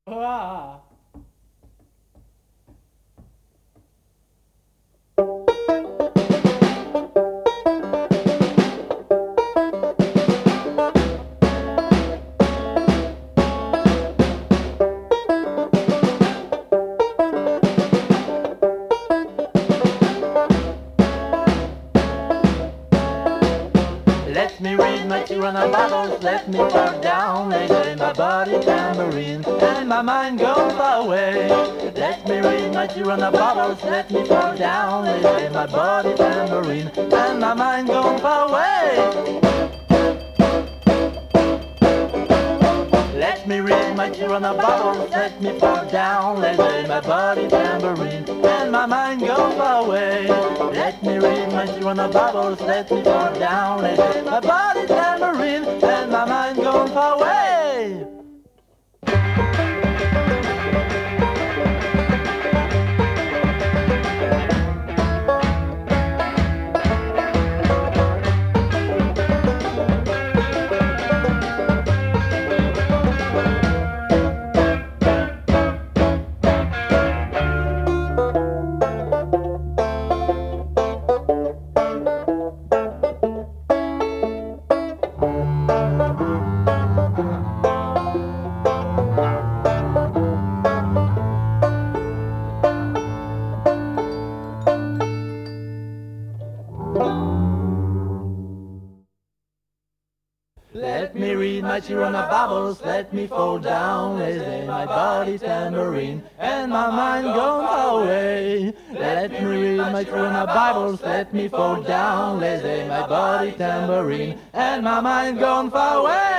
Ah. Let me read my Tirana bubbles, let me fall down, lay my body tambourine, and my mind goes away. Let me read my Tirana bubbles, let me fall down, lay my body tambourine, and my mind goes away. Let me read my Tirana bubbles, let me fall down, lay my body tambourine, and my mind goes away. Let me read my Tirana bubbles, let me fall down, lay my body tambourine, and my mind goes away. Let me read my Tirana bubbles, let me fall down, lay my body tambourine, and my mind goes away. Let me read my Tirana Bibles, let me fall down, lay my body tambourine, and my mind gone far away.